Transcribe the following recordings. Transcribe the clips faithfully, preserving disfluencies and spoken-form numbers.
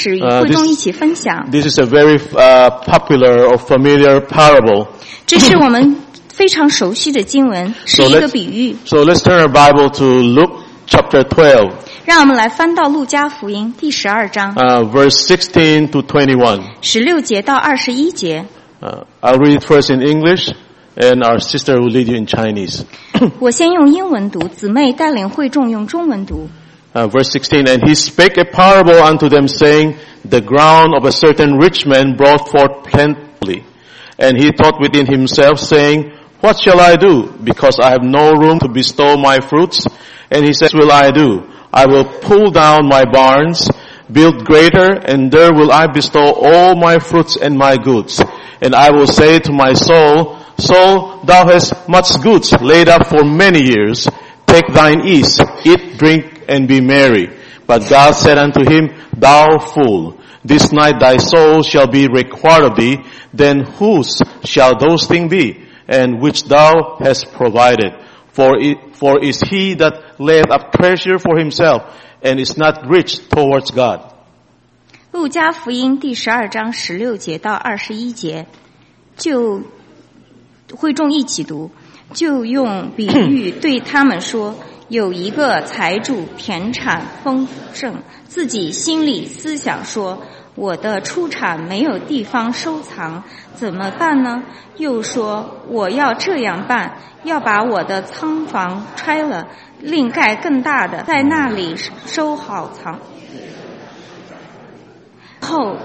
事与会众一起分享。 This is a very uh, popular or familiar parable. 这是我们非常熟悉的经文，是一个比喻。 So let's turn our Bible to Luke chapter twelve. 让我们来翻到路加福音第十二章 Uh, verse sixteen to twenty-one. 十六节到二十一节。 Uh, I'll read it first in English, and our sister will lead you in Chinese. 我先用英文读，姊妹带领会众用中文读。 Uh, verse sixteen, and he spake a parable unto them, saying, the ground of a certain rich man brought forth plentifully. And he thought within himself, saying, what shall I do? Because I have no room to bestow my fruits. And he says, will I do? I will pull down my barns, build greater, and there will I bestow all my fruits and my goods. And I will say to my soul, soul, thou hast much goods laid up for many years. Take thine ease, eat, drink, and be merry. But God said unto him, thou fool, this night thy soul shall be required of thee. Then whose shall those things be, and which thou hast provided? For it, for is he that layeth up treasure for himself, and is not rich towards God. 路加福音第十二章十六节到二十一节，就会众一起读，就用比喻对他们说，有一个财主田产丰盛，自己心里思想说，我的出产没有地方收藏，怎么办呢？又说，我要这样办，要把我的仓房拆了，另盖更大的，在那里收好藏。后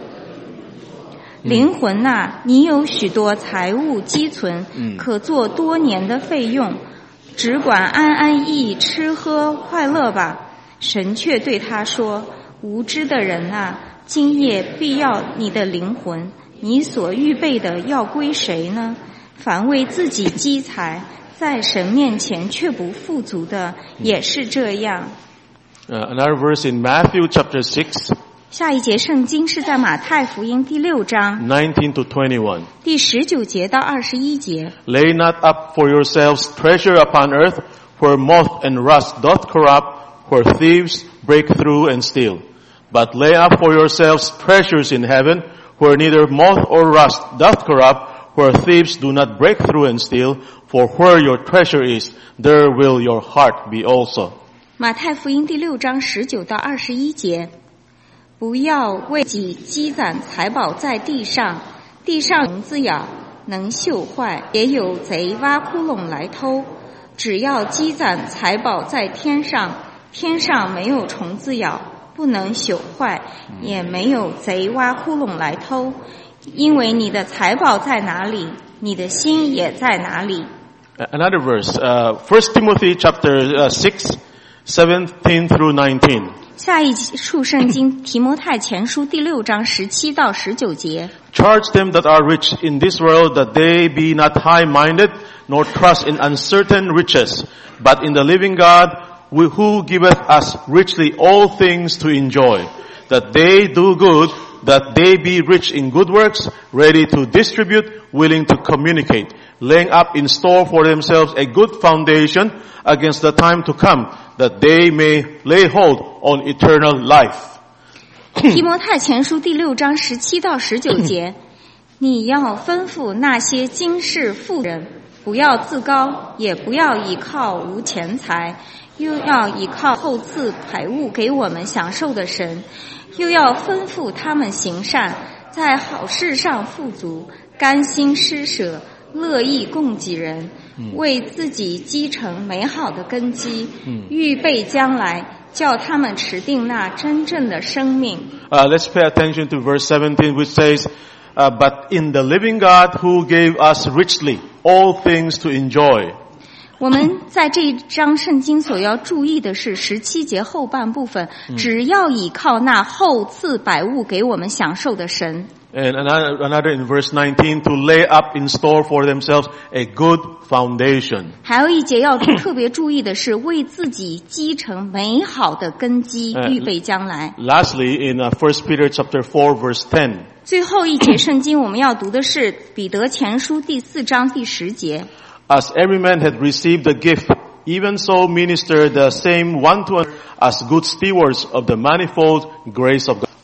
灵魂啊，你有许多财物积存，可做多年的费用，只管安安逸逸吃喝快乐吧。神却对他说，无知的人啊，今夜必要你的灵魂，你所预备的要归谁呢？凡为自己积财，在神面前却不富足的，也是这样。 Uh, another verse in Matthew chapter six. 下一节圣经是在马太福音第六章 nineteen to twenty-one. 第十九节到二十一节。 Lay not up for yourselves treasure upon earth, where moth and rust doth corrupt, where thieves break through and steal. But lay up for yourselves treasures in heaven, where neither moth or rust doth corrupt, where thieves do not break through and steal. For where your treasure is, there will your heart be also. 马太福音第六章十九到二十一节。不要为己积攒财宝在地上，地上虫子咬，能锈坏，也有贼挖窟窿来偷。只要积攒财宝在天上，天上没有虫子咬，不能朽坏，也没有贼挖窟窿来偷。因为你的财宝在哪里，你的心也在哪里。 Another verse, uh, First Timothy chapter six, seventeen through nineteen. 下一处圣经提摩太前书第六章十七到十九节。 Charge them that are rich in this world that they be not high-minded, nor trust in uncertain riches, but in the living God, who giveth us richly all things to enjoy. That they do good, that they be rich in good works, ready to distribute, willing to communicate, laying up in store for themselves a good foundation against the time to come, that they may lay hold on eternal life. 提摩太前书第六章十七到十九节，你要吩咐那些今世富人，不要自高，也不要倚靠无钱财，又要倚靠厚赐财物给我们享受的神，又要吩咐他们行善，在好事上富足，甘心施舍，乐意供给人，为自己积成美好的根基，预备将来，叫他们持定那真正的生命。 Uh, let's pay attention to verse seventeen, which says, uh, but in the living God who gave us richly all things to enjoy. 我们在这一章圣经所要注意的是十七节后半部分，只要倚靠那厚赐百物给我们享受的神。 And another, another in verse nineteen, to lay up in store for themselves a good foundation. 还有一节要特别注意的是，为自己积成美好的根基，预备将来。 Lastly, in uh, First Peter chapter four, verse ten. 最后一节圣经我们要读的是彼得前书第四章第十节。 As every man hath received a gift, even so minister the same one to another as good stewards of the manifold grace of God.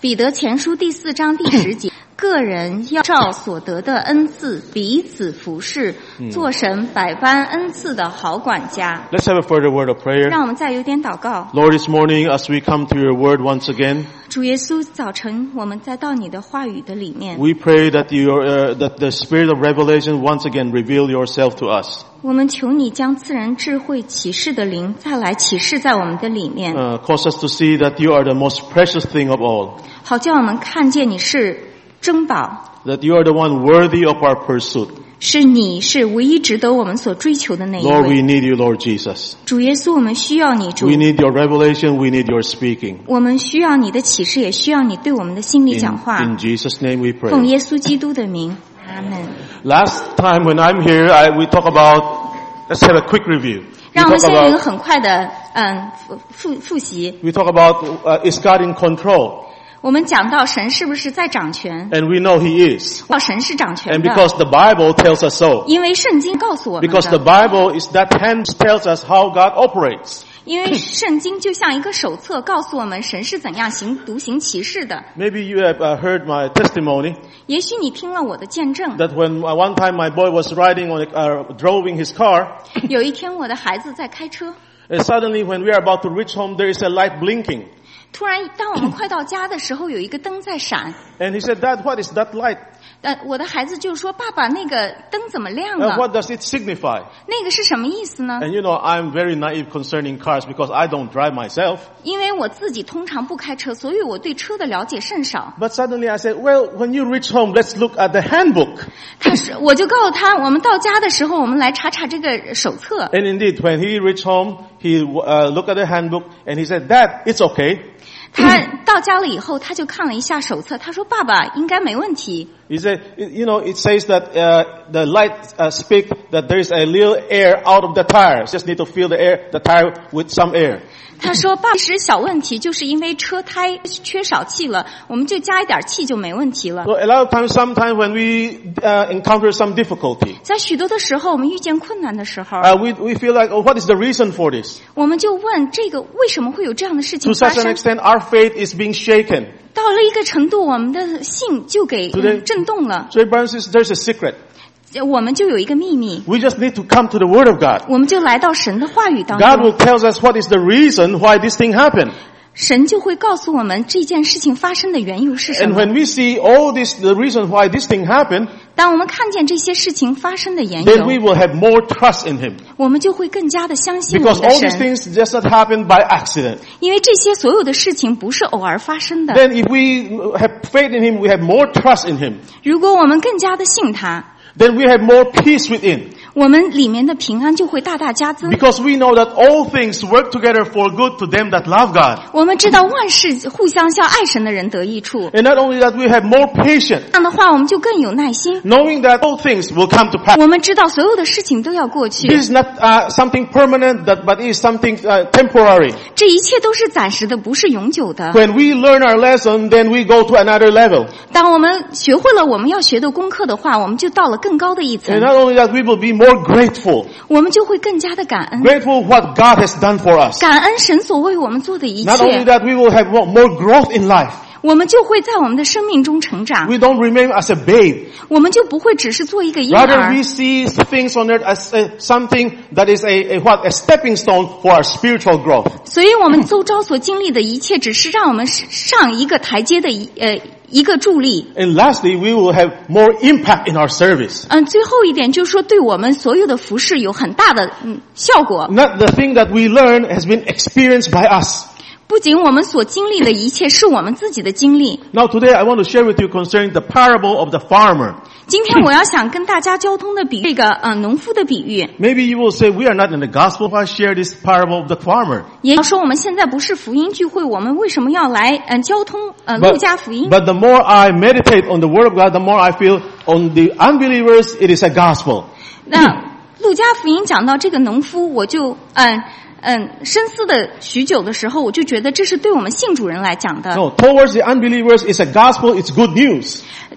彼得前书第四章第十节，个人要照所得的恩赐彼此服侍，做神百般恩赐的好管家。 Let's have a further word of prayer. 让我们再有点祷告。 Lord, this morning as we come to your word once again, 主耶稣，早晨我们再到你的话语的里面， we pray that your uh, that the spirit of revelation once again reveal yourself to us. 我们求你将赐人智慧启示的灵再来启示在我们的里面， Uh, cause us to see that you are the most precious thing of all. 好叫我们看见你是珍宝， That you are the one worthy of our pursuit. 是你是唯一值得我们所追求的那一 Lord, we 位。 need you, Lord Jesus. 主耶稣，我们需要你，主 We，need your revelation. We need your speaking. 我们需要你的启示，也需要你对我们的心里 In, 讲话。 in Jesus' name we 奉 pray. 耶稣基督的名，阿门。 Last time when I'm here, I, we talk about, let's have a quick review. We 让我们 talk 先有一个 about, 很快的嗯复复复习。 we talk about uh, is God in control? 我们讲到神是不是在掌权？ And we know He is. 哦，神是掌权 And 的， because the Bible tells us so. 因为圣经告诉我们 Because the 的。 Bible is that hand tells us how God operates. 因为圣经就像一个手册，告诉我们神是怎样行独行其事的。 Maybe you have uh, heard my testimony 也许你听了我的见证， that when uh, one time my boy was riding on, a, uh, driving his car, 有一天我的孩子在开车， and suddenly when we are about to reach home, there is a light blinking. 突然当我们快到家的时候，有一个灯在闪。 And he said, Dad, what is that light? 呃，我的孩子就说：“爸爸，那个灯怎么亮 Uh, 了？ what does it signify? 那个是什么意思呢？” And you know, I'm very naive concerning cars because I don't drive myself. 因为我自己通常不开车，所以我对车的了解甚少。 But suddenly I said, well, when you reach home, let's look at the handbook. 他是，我就告诉他，我们到家的时候，我们来查查这个手册。 And indeed, when he reached home, he uh, looked at the handbook and he said, Dad, it's okay. 他到家了以后，他就看了一下手册，他说：“爸爸，应该没问题。” He said, you know, it says that uh, the light uh, speak that there is a little air out of the tires. Just need to fill the air, the tire with some air. 他说：“爸，其实小问题就是因为车胎缺少气了，我们就加一点气就没问题了。” So a lot of times, sometimes when we uh, encounter some difficulty, 在许多的时候，我们遇见困难的时候， uh, we we feel like, oh, what is the reason for this? 我们就问这个为什么会有这样的事情 To 发 such an 生？ extent, our faith is being shaken. 到了一个程度，我们的信就给、 Today- 嗯震动了， So, brothers and sisters, there's a secret. 我们就有一个秘密， We just need to come to the Word of God. 我们就来到神的话语当 God 中， will tell us what is the reason why this thing happened. 神就会告诉我们这件事情发生的缘由是什 And 么。 when we see all this, the reason why this thing happened, 当我们看见这些事情发生的缘 then we 由， will have more trust in Him. 我们就会更加的相信我 Because 们的 all these 神， things just not happen by accident. 因为这些所有的事情不是偶尔发生的。 Then if we have faith in Him, we have more trust in Him. 如果我们更加的信他， Then we have more peace within. 我们里面的平安就会大大加增。 Because we know that all things work together for good to them that love God. 我们知道万事互相效，爱神的人得益处。 And not only that, we have more patience, 这样的话，我们就更有耐心。 knowing that all things will come to pass. 我们知道所有的事情都要过去， This is not uh, something permanent, that, but it is something uh, temporary. 这一切都是暂时的，不是永久的。 When we learn our lesson, then we go to another level. 当我们学会了我们要学的功课的话，我们就到了更高的一 And 层， not only that, we will be more grateful. 我们就会更加的感恩， Grateful what God has done for us. 感恩神所为我们做的一 Not only 切， that, we will have more, more growth in life. 我们就会在我们的生命中成长， We don't remain as a babe. 我们就不会只是做一个婴 Rather, 儿 we，see things on earth as a, something that is a, a what a stepping stone for our spiritual growth. 所以我们周遭所经历的一切，只是让我们上一个台阶的一呃一个助力。 And lastly, we will have more impact in our service. 嗯，最后一点就是说，对我们所有的服饰有很大的嗯效果。 Not the thing that we learn has been experienced by us. 不仅我们所经历的一切是我们自己的经历。 Now today I want to share with you concerning the parable of the farmer. 今天我要想跟大家交通的比喻，这个呃农夫的比喻。 Maybe you will say, we are not in the gospel. Why share this parable of the farmer? 也就是说，我们现在不是福音聚会，我们为什么要来嗯、呃、交通呃路 But, 加福音？ but the more I meditate on the word of God, the more I feel on the unbelievers it is a gospel. 那路加福音讲到这个农夫，我就嗯。嗯，深思的许久的时候，我就觉得这是对我们信主人来讲的。 No, towards the unbelievers it's a gospel, it's good news.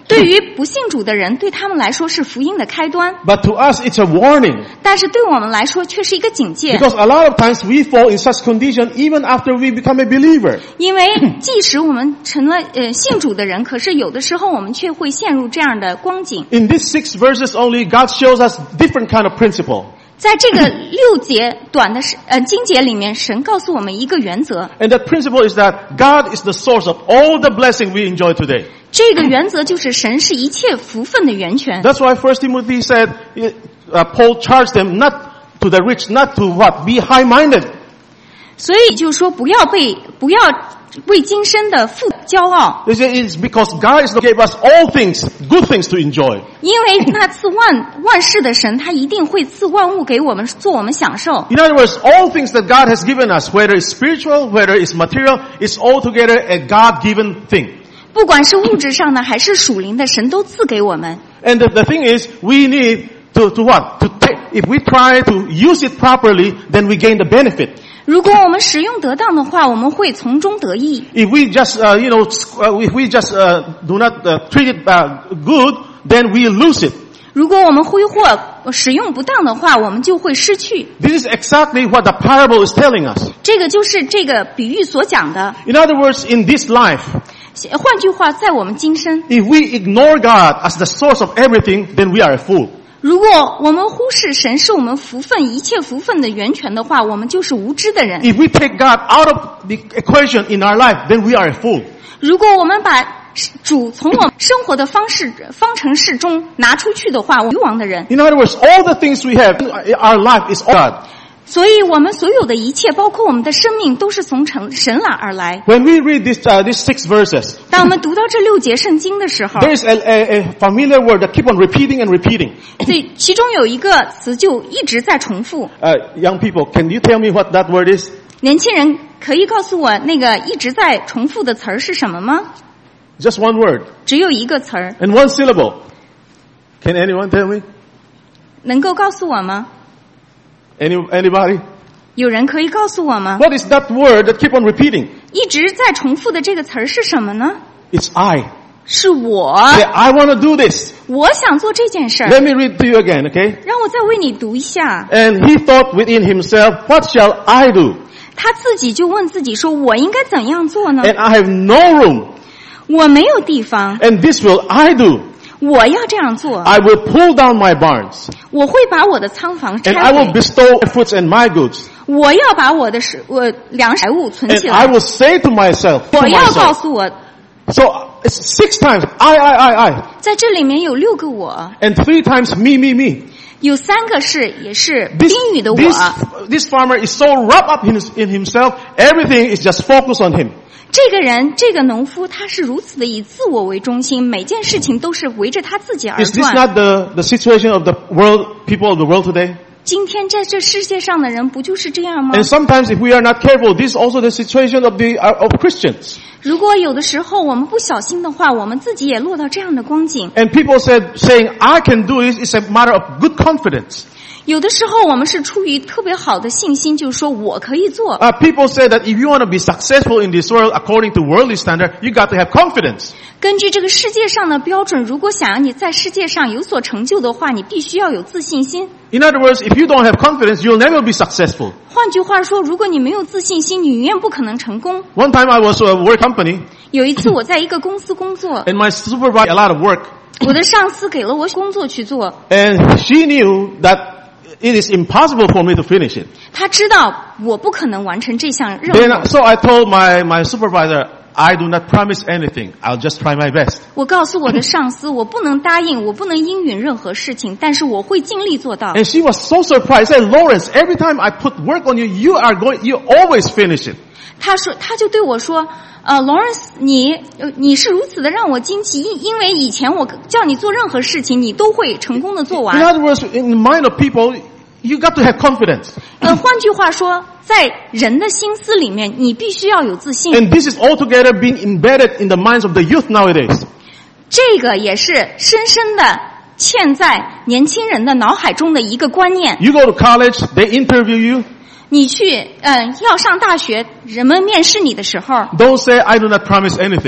对于不信主的人，对他们来说是福音的开端。 But to us, it's a warning. 但是对我们来说却是一个警戒。 Because a lot of times we fall in such condition even after we become a believer. 因为即使我们成了呃信主的人，可是有的时候我们却会陷入这样的光景。 In these six verses only, God shows us different kind of principle. 在这个六节短的呃经节里面，神告诉我们一个原则。 And that principle is that God is the source of all the blessing we enjoy today. 这个原则就是神是一切福分的源泉。 That's why First Timothy said, uh, Paul charged them not to the rich, not to what? Be high-minded. 所以就是说，不要被不要为今生的富骄傲。 It's because God is gave us all things, good things to enjoy. 因为那赐万万事的神，他一定会赐万物给我们，做我们享受。 In other words, all things that God has given us, whether it's spiritual, whether it's material, it's all together a God-given thing. 不管是物质上的还是属灵的，神都赐给我们。 And the, the thing is, we need to, to what? To take, if we try to use it properly, then we gain the benefit. 如果我们使用得当的话，我们会从中得益。 If we just, uh, you know, if we just uh, do not uh, treat it uh, good, then we lose it. 如果我们挥霍使用不当的话，我们就会失去。 This is exactly what the parable is telling us. 这个就是这个比喻所讲的。 In other words, in this life, 换句话，在我们今生， if we ignore God as the source of everything, then we are a fool. 如果我们忽视神是我们福分一切福分的源泉的话，我们就是无知的人。 If we take God out of the equation in our life, then we are a fool. 如果我们把主从我们生活的方式方程式中拿出去的话，我们愚妄的人。 In other words, all the things we have in our life is God. 所以我们所有的一切，包括我们的生命，都是从神来而来。 When we read this, uh, these six verses, 当我们读到这六节圣经的时候， there is a, a, a familiar word that keep on repeating and repeating. 所以其中有一个词就一直在重复。 Uh, young people, can you tell me what that word is? 年轻人，可以告诉我那个一直在重复的词儿是什么吗？ Just one word. 只有一个词儿。 And one syllable. Can anyone tell me? 能够告诉我吗？ Any, anybody? 有人可以告诉我吗？ What is that word that keep on repeating? 一直在重复的这个词儿是什么呢？ It's I. 是我。 Say, I want to do this. 我想做这件事儿。 Let me read to you again, okay? 让我再为你读一下。 And he thought within himself, what shall I do? 他自己就问自己说，我应该怎样做呢？ And I have no room. 我没有地方。 And this will I do. 我要这样做。 I will pull down my barns. 我会把我的仓房拆 And I will 毁。 bestow my fruits and my goods. 我要把我的食我粮食物存起 And I 来。 will say to myself, to 我要告 myself. 诉我， So it's six times I, I, I, I. 在这里面有六个我， And three times me, me, me. 有三个是也是 This, 宾语的我。 this, this farmer is so wrapped up in, his, in himself, everything is just focused on him. 这个人，这个农夫，他是如此的以自我为中心，每件事情都是围着他自己而 Is this 转。 not the, the situation of the world, people of the world today? 今天在这世界上的人不就是这样吗？ And sometimes if we are not careful, this is also the situation of the, uh, of Christians. 如果有的时候我们不小心的话，我们自己也落到这样的光景。 And people said, saying, I can do it is a matter of good confidence. 有的时候我们是出于特别好的信心，就是说我可以做。 Uh, people say that if you want to be successful in this world according to worldly standard, you got to have confidence. 根据这个世界上的标准，如果想要你在世界上有所成就的话，你必须要有自信心。 In other words, if you don't have confidence, you'll never be successful. 换句话说，如果你没有自信心，你永远不可能成功。 One time I was at a work company, 有一次我在一个公司工作， and my supervisor had a lot of work, 我的上司给了我工作去做， and she knew that it is impossible for me to finish it. 他知道我不可能完成这项任 Then, 务。 so I told my, my supervisor, I do not promise anything. I'll just try my best. 我告诉我的上司，我不能答应，我不能应允任何事情，但是我会尽力做到。 And she was so surprised. Said, Lawrence, every time I put work on you, you are going, you always finish it. 他说，他就对我说，呃 ，Lawrence， 你呃你是如此的让我惊奇，因因为以前我叫你做任何事情，你都会成功的做 In 完。 other words, in the mind of people, you got to have confidence. 呃，换句话说，在人的心思里面，你必须要有自信。 And this is altogether being embedded in the minds of the youth nowadays. 这个也是深深的嵌在年轻人的脑海中的一个观念。 You go to college, they interview you. 你去，嗯、呃，要上大学，人们面试你的时候， Don't say, I do not promise anything.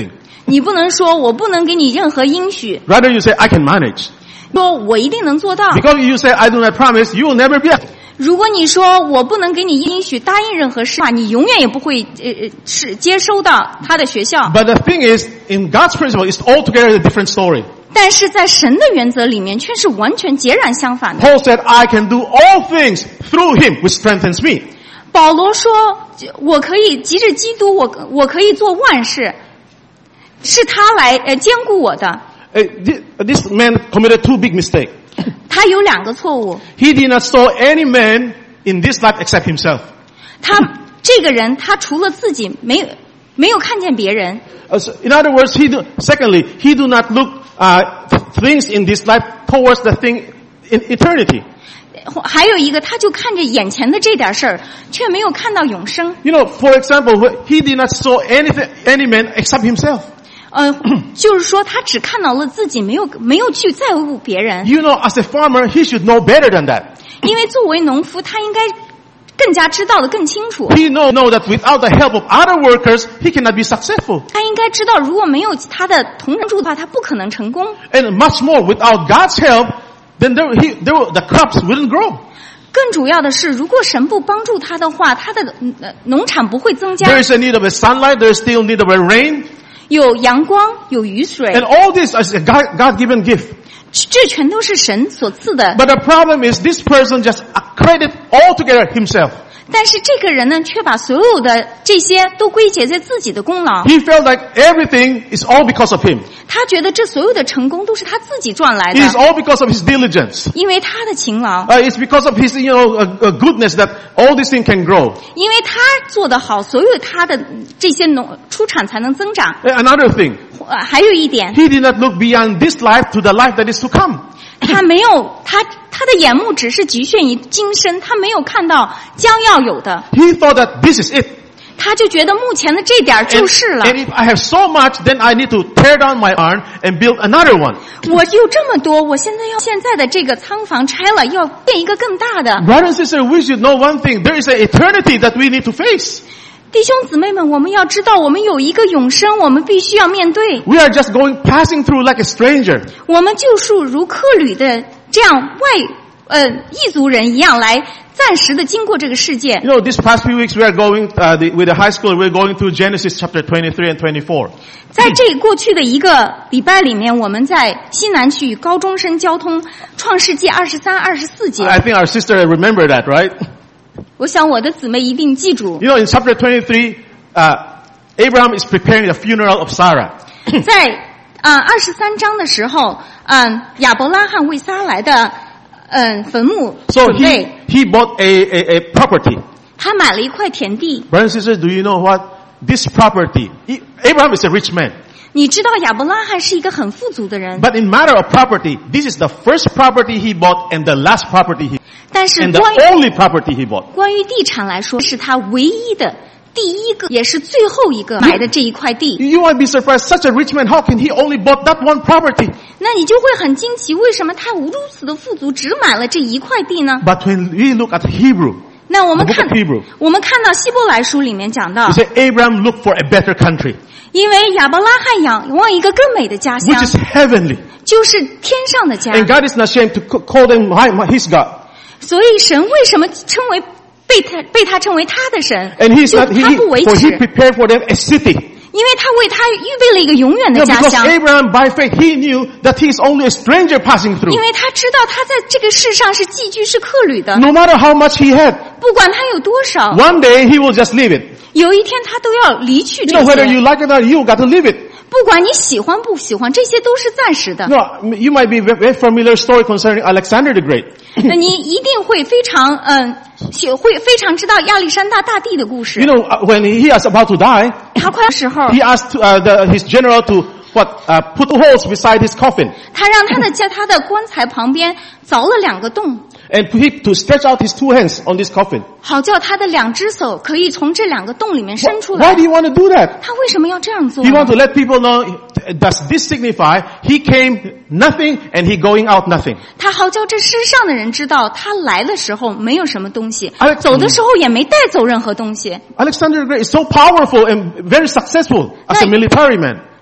你不能说我不能给你任何应许， Rather you say, I can manage. 说我一定能做到。 Because you say, I do not promise, you will never be. 如果你说我不能给你应许答应任何事，你永远也不会呃呃是接收到他的学校。 But the thing is, in God's principle, it's altogether a different story. 但是在神的原则里面却是完全截然相反的。 Paul said, I can do all things through him which strengthens me. 保罗说我可以藉着基督我我可以做万事，是他来呃兼顾我的。 Uh, this, this man committed two big mistakes. 他有两个错误， He did not saw any man in this life except himself. 他这个人他除了自己没有没有看见别人。 Uh, so in other words, he do, secondly, he do not look uh, things in this life towards the thing in eternity. 还有一个，他就看着眼前的这点事儿，却没有看到永生。 You know, for example, he did not saw anything, any man except himself. 呃，就是说他只看到了自己，没有没有去在乎别人。 You know, as a farmer, he should know better than that. 因为作为农夫，他应该更加知道的更清楚。 He know, know that without the help of other workers, he cannot be successful. 他应该知道，如果没有他的同仁助的话，他不可能成功。 And much more, without God's help, then there, he, there, the crops wouldn't grow. 更主要的是，如果神不帮助他的话，他的呃农产不会增加。 There is a need of a sunlight, there is still need of a rain. 有阳光，有雨水， And all this is a God, God-given gift. 这全都是神所赐的。 But the problem is this person just accredit altogether himself. 但是这个人呢，却把所有的这些都归结在自己的功劳。 He felt like everything is all because of him. 他觉得这所有的成功都是他自己赚来 It is 的， all because of his diligence. 因为他的勤劳， Uh, it's because of his, you know, uh, uh, goodness that all these things can grow. 因为他做得好，所有他的这些农出产才能增长。 Uh, Another thing, 呃，还有一点， he did not look beyond this life to the life that is to come. 他没有他他的眼目只是局限于今生，他没有看到将要有的， He thought that this is it. 他就觉得目前的这点儿 And, 就是了。 and if I have so much, then I need to tear down my barn and build another one. 我有这么多，我现在要现在的这个仓房拆了，要建一个更大的。 Brothers and sisters, we should know one thing. There is an eternity that we need to face. 弟兄姊妹们，我们要知道，我们有一个永生，我们必须要面对。 We are just going, passing through like a stranger. 我们就是如客旅的这样外呃异族人一样来暂时的经过这个世界。 You know, these past few weeks we are going, uh, the, with the high school, we're going through Genesis chapter twenty-three and twenty-four. 在这过去的一个礼拜里面，我们在西南区与高中生交通创世纪二十三、二十四节。 I think our sister remember that, right? 我想我的姊妹一定记住， You know, in chapter twenty-three, uh, Abraham is preparing the funeral of Sarah. 在啊二十三章的时候，嗯，亚伯拉罕为撒来的嗯坟墓 So 准 he, 备， he bought a, a, a property. 他买了一块田地。 Brothers and sisters, do you know what? This property, he, Abraham is a rich man. 你知道亚伯拉罕是一个很富足的人， But in matter of property, this is the first property he bought and the last property he, 但是 and the 关于 only property he bought. 关于地产来说，是他唯一的第一个，也是最后一个买的这一块地。 You might be surprised, such a rich man, how can he only bought that one property? 那你就会很惊奇，为什么他如此的富足，只买了这一块地呢？ But when we look at Hebrew, 那我们 The book 看 of Hebrew. 我们看到希伯来书里面讲到 we，say Abraham looked for a better country, 因为亚伯拉罕仰望一个更美的家 which 乡， is heavenly. 就是天上的家。 And God is not ashamed to c- call them my, my, his God. 所以神为什么称为被他被他称为他的神？ And he's 就 not, he, 他 he- 不为 for 耻， he prepared for them a city. 因为他为他预备了一个永远 You 的 know, 家 because 乡。 Abraham, by faith, he knew that he is only a stranger passing through. 因为他知道他在这个世上是寄居是客旅的， No matter how much he had, 不管他有多少， one day he will just leave it. 有一天他都要离去 You 这 know, whether you 些。 like it or not, you got to leave it. 不管你喜欢不喜欢，这些都是暂时的。 No, you might be very very familiar story concerning Alexander the Great. 那你一定会非常嗯，学会非常知道亚历山大大帝的故事 You。know, uh, when he was about to die, 他快的时候， he asked uh, the, his general to what uh, put holes beside his coffin 他让他的在他的棺材旁边凿了两个洞， and put him to stretch out his two hands on this coffin. 好叫他的两只手可以从这两个洞里面伸出 Why 来 do。you want to do that? 他为什么要这样做 He 呢 want to let people know, does this signify he came nothing and he going out nothing? 他好叫这世上的人知道，他来的时候没有什么东西 Alex-， 走的时候也没带走任何东西。 Alexander the Great is so powerful and very successful as a No. military man.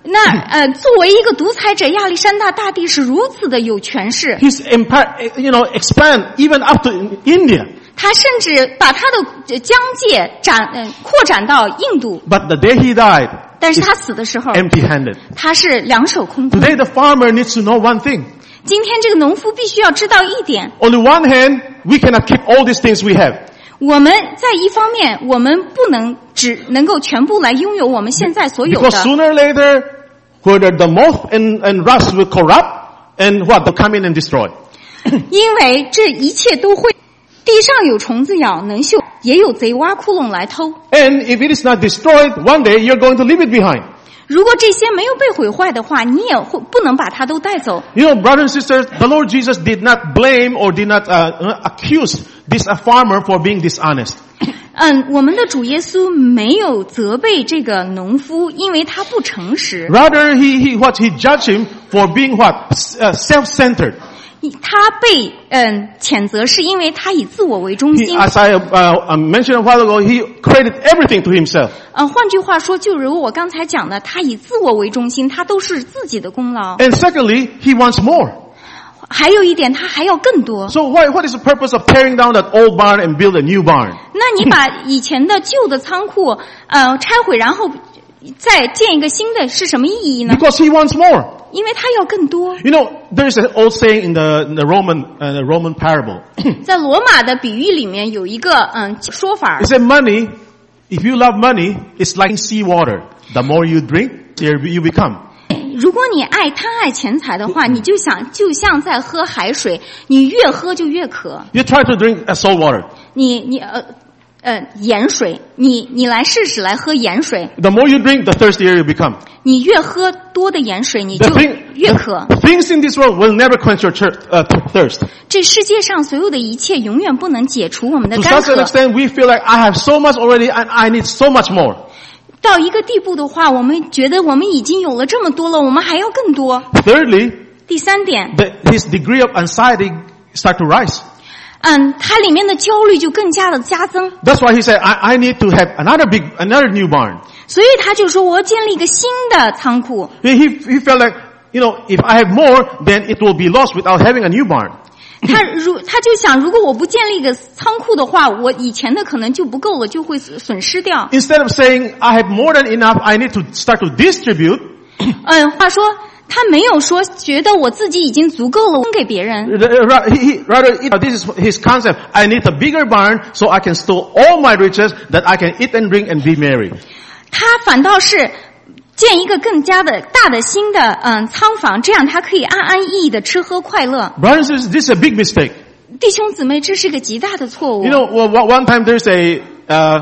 那呃，作为一个独裁者，亚历山大大帝是如此的有权势。 His empire, you know, expand even up to India. 他甚至把他的疆界展呃扩展到印度。 But the day he died, 但是他死的时候 empty-handed. 他是两手空空。 Today the farmer needs to know one thing. 今天这个农夫必须要知道一点。 On the one hand, we cannot keep all these things we have. 我们在一方面，我们不能只能够全部来拥有我们现在所有的。 Because sooner or later, whether the moth and, and rust will corrupt, and what they'll come in and destroy. 因为这一切都会，地上有虫子咬，能锈，也有贼挖窟窿来偷。 And if it is not destroyed, one day you're going to leave it behind. 如果这些没有被毁坏的话，你也会不能把它都带走。 You know, brothers and sisters, the Lord Jesus did not blame or did not uh, accuse this uh, farmer for being dishonest. 嗯，我们的主耶稣没有责备这个农夫，因为他不诚实。 Rather, he, he, what, he judged him for being what? Uh, self-centered. 他被嗯谴责是因为他以自我为中 He, 心。 as I uh, mentioned a while ago, he credited everything to himself. 嗯，换句话说，就如我刚才讲的，他以自我为中心，他都是自己的功劳。 And secondly, he wants more. 还有一点，他还要更多。 So what, what is the purpose of tearing down that old barn and build a new barn? 那你把以前的旧的仓库呃拆毁，然后再建一个新的，是什么意义呢？ Because he wants more. 因为他要更多。 You know, there's an old saying in the, in the Roman, uh, the Roman parable. 在罗马的比喻里面有一个嗯说法 It said money, if you love money, it's like seawater. The more you drink, the heavier you become. 如果你爱贪爱钱财的话，你就想就像在喝海水，你越喝就越渴。 You try to drink a salt water. 你你呃呃盐水，你你来试试来喝盐水， The more you drink, the thirstier you become. 你越喝多的盐水，你 The 就 thing, 越渴。 the things in this world will never quench your thir- uh, thirst. 这世界上所有的一切永远不能解除我们的 To 干 such an 渴。 extent, we feel like I have so much already and I need so much more. 到一个地步的话，我们觉得我们已经有了这么多了，我们还要更多。 Thirdly, 第三点， the, his degree of anxiety start to rise. 嗯，它里面的焦虑就更加的加增， That's why he said, I, I need to have another big, another new barn. 所以他就说我要建立一个新的仓库。 He, he, he felt like, you know, if I have more, then it will be lost without having a new barn. 他如他就想，如果我不建立一个仓库的话，我以前的可能就不够了，就会损失掉。 Instead of saying, I have more than enough, I need to start to distribute. 嗯，话说他没有说觉得我自己已经足够了，分给别人。 He, he, rather, you know, this is his concept. I need a bigger barn so I can store all my riches that I can eat and drink and be merry. 他反倒是建一个更加的大的新的嗯仓房，这样他可以安安逸逸的吃喝快乐。 Brothers and sisters, this is a big mistake. 弟兄姊妹，这是个极大的错误。 You know, well, one time there's a, uh,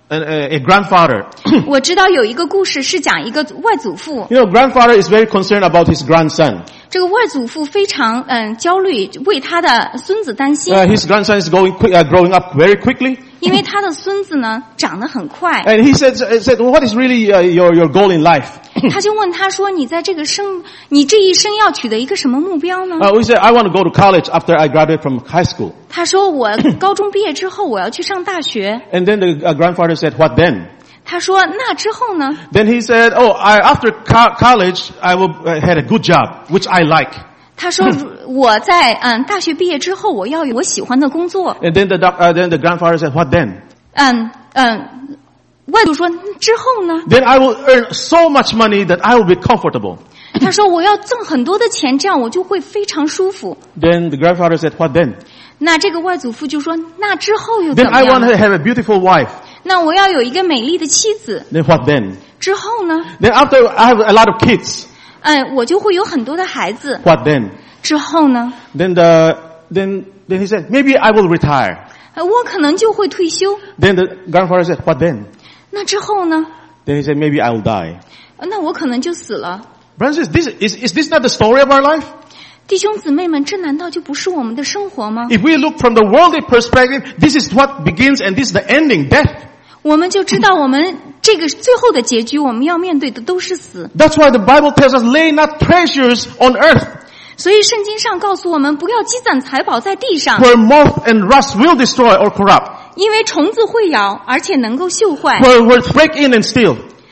a, a grandfather. 我知道有一个故事是讲一个外祖父， You know, grandfather is very concerned about his grandson. 这个外祖父非常嗯焦虑，为他的孙子担心， Uh, his grandson is going quick, uh, growing up very quickly. 因为他的孙子呢长得很快。 And he said, said well, what is really uh, your, your goal in life? 他就问他说：“你在这个生，你这一生要取得一个什么目标呢？” Uh, we said, I want to go to college after I graduate from high school. 他说：“我高中毕业之后，我要去上大学。 And then the uh, grandfather said, what then?” 他说：“那之后呢 Then he said, oh, I, after co- college, I will uh, had a good job, which I like.？” 他说：“我在嗯大学毕业之后，我要有我喜欢的工作。 And then the, doc- uh, then the grandfather said, what then? ” 嗯嗯，外祖说：“之后呢 Then I will earn so much money that I will be comfortable.？” 他说：“我要挣很多的钱，这样我就会非常舒服。 Then the grandfather said, what then? ” 那这个外祖父就说：“那之后又 Then 怎么 I want 样 to have a beautiful wife. 那我要有一个美丽的妻子。 Then what then? 之后呢？ Then after I have a lot of kids, 嗯，我就会有很多的孩子。 what then? 之后呢？ Then the, then, then he said, maybe I will retire. 呃我可能就会退休。 Then the grandfather said, what then? 那之后呢？ Then he said, maybe I will die. 呃那我可能就死了。 Brothers, this, is, is this not the story of our life? 弟兄姊妹们，这难道就不是我们的生活吗？ If we look from the worldly perspective, this is what begins and this is the ending, death. 我们就知道，我们这个最后的结局，我们要面对的都是死。 That's why the Bible tells us, lay not treasures on earth, 所以圣经上告诉我们，不要积攒财宝在地上， where moth and rust will destroy or corrupt, 因为虫子会咬，而且能够锈坏。 where words break in and steal.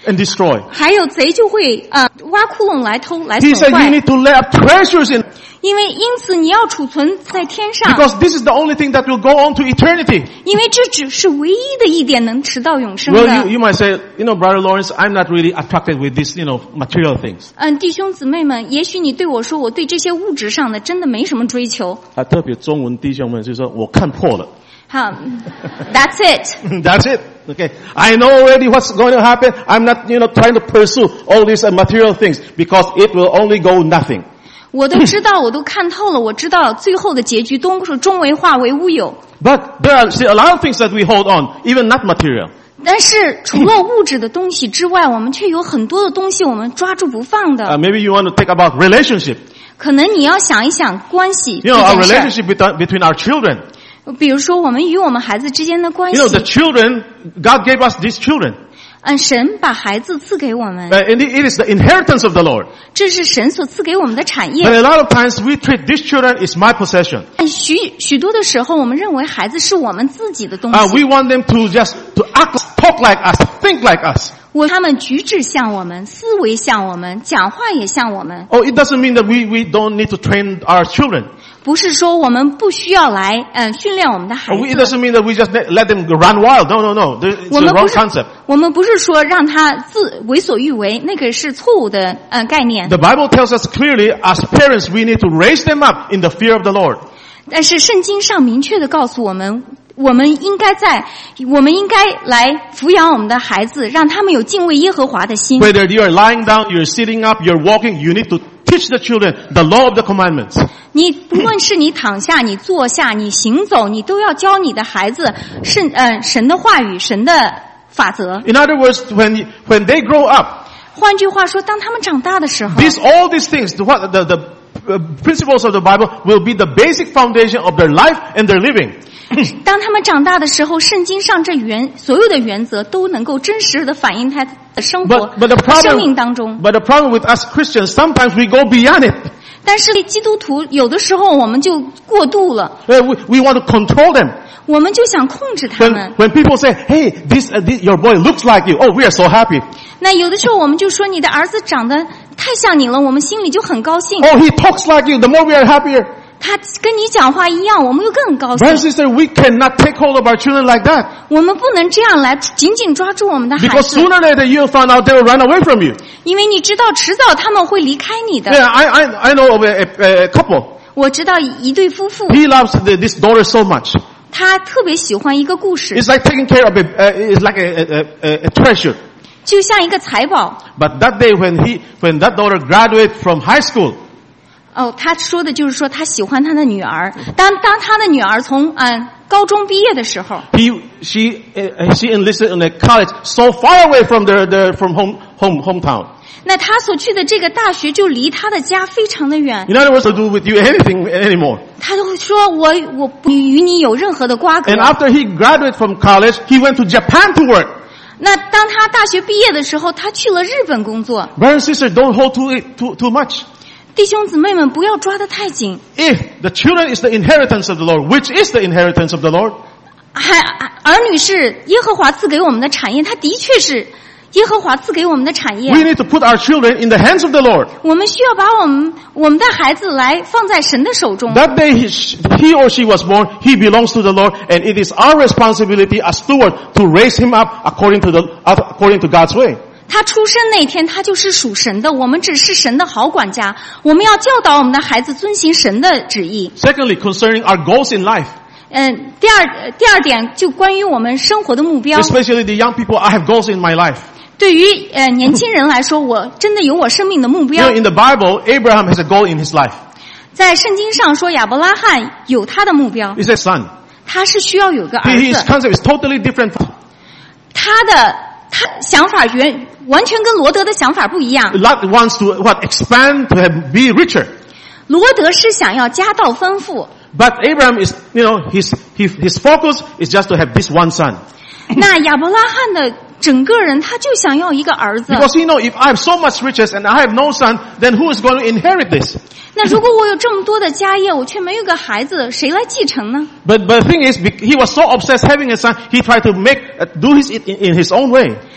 and destroy. 还有贼就会呃挖窟窿来偷来 He 损 said you 坏。 need to lay up treasures in, 因为因此你要储存在天上， because this is the only thing that will go on to eternity. 因为这只是唯一的一点能持到永生 Well, 的。 you, you might say, you know, Brother Lawrence, I'm not really attracted with this, you know, material things. 嗯，弟兄姊妹们，也许你对我说，我对这些物质上的真的没什么追求。 啊，特别中文弟兄们就说，我看破了。 好 ，That's it。 That's it. Okay. I know already what's going to happen. I'm not, you know, trying to pursue all these uh, material things because it will only go nothing. 我都知道，我都看透了，我知道最后的结局都是终为化为乌有。 But there are still a lot of things that we hold on, even not material. 但是除了物质的东西之外，我们却有很多的东西我们抓住不放 Uh, 的。 maybe you want to think about relationship. 可能你要想一想关系 You 这 know, our 件事儿。 relationship between, between our children. 比如说，我们与我们孩子之间的关 You know, the 系， children, God gave us these children. 嗯，神把孩子赐给我们， Uh, and it, it is the inheritance of the Lord. 这是神所赐给我们的产 But 业。 a lot of times we treat these children as my possession. 但许许多的时候，我们认为孩子是我们自己的东 Uh, 西， we want them to just to act, talk like us, think like us. 我他们举止像我们，思维像我们，讲话也像我们。 Oh, it doesn't mean that we, we don't need to train our children. 不是说我们不需要来嗯、呃、训练我们的孩 Oh, it 子， doesn't mean that we just let, let them run wild. No, no, no. There- It's 我 the 们 wrong 不是 concept. 我们不是说让他自为所欲为，那个是错误的呃概念。 The Bible tells us clearly, as parents, we need to raise them up in the fear of the Lord. 但是圣经上明确的告诉我们，我们应该在，我们应该来抚养我们的孩子，让他们有敬畏耶和华的心。 Whether you are lying down, you're sitting up, you're walking, you need to teach the children the law of the commandments. 你不论是你躺下、你坐下、你行走，你都要教你的孩子神呃神的话语、神的法则。 In other words, when you, when they grow up, 换句话说，当他们长大的时候， these all these things, the, what, the, the uh, principles of the Bible will be the basic foundation of their life and their living. 当他们长大的时候，圣经上这原所有的原则都能够真实的反映他的生活 But, but the 生命 problem, 当中。 but the problem with us Christians, sometimes we go beyond it. 但是基督徒有的时候我们就过度了， Uh, We, we want to control them. 我们就想控制他 When, 们。 when people say, hey, this, uh, this, your boy looks like you. Oh, we are so happy. 那有的时候我们就说你的儿子长得太像你了，我们心里就很高兴。 Oh, he talks like you. The more we are happier. 他跟你讲话一样，我们又更高 Brothers 兴。 and sisters, we cannot take hold of our children like that. 我们不能这样来紧紧抓住我们的孩 Because 子， sooner or later you'll find out they will run away from you. 因为你知道迟早他们会离开你的。 Yeah, I, I, I know of a, a, a couple. 我知道一对夫妇， He loves the, this daughter so much. 他特别喜欢一个故事， It's like taking care of a, uh, it's like a, a, a, a treasure. 就像一个财宝。 But that day when he, when that daughter graduated from high school, 哦，他说的就是说他喜欢他的女儿。当当他的女儿从嗯、呃、高中毕业的时候， he, she, uh, she enlisted in a college so far away from their, their from home, home, hometown. 那他所去的这个大学就离他的家非常的远， In other words, to do with you anything anymore. 他都会说我我不与你有任何的瓜葛 And。after he graduated from college, he went to Japan to work. 那当他大学毕业的时候，他去了日本工作。 Brothers and sisters, don't hold to it too, too much. 弟兄姊妹们，不要抓得太紧。 If the children is the inheritance of the Lord, which is the inheritance of the Lord, 还儿女是耶和华赐给我们的产业，他的确是耶和华赐给我们的产业 we。need to put our children in the hands of the Lord. 我们需要把我们我们的孩子来放在神的手中。 That day he, he or she was born, he belongs to the Lord, and it is our responsibility as steward to raise him up according to the according to God's way. 他出生那天，他就是属神的，我们只是神的好管家。我们要教导我们的孩子遵行神的旨意。 Secondly, concerning our goals in life, 嗯，第二第二点就关于我们生活的目标。 especially the young people, I have goals in my life. 对于呃年轻人来说，我真的有我生命的目 You 标 know,。in the Bible, Abraham has a goal in his life. 在圣经上说，亚伯拉罕有他的目标， He's a son. 他是需要有个儿 His 子。 concept is totally different. 他的他想法原完全跟罗德的想法不一样。 Lot wants to what expand to have, be richer. 罗德是想要家道丰富， But Abraham is, you know, his, his, his focus is just to have this one son. 那亚伯拉罕的整个人他就想要一个儿子。 Because you know, if I have so much riches and I have no son, then who is going to inherit this? 那如果我有这么多的家业，我却没有个孩子，谁来继承呢？ But, but the thing is, he was so obsessed having a son, he tried to make, uh, do his, it in, in his own way.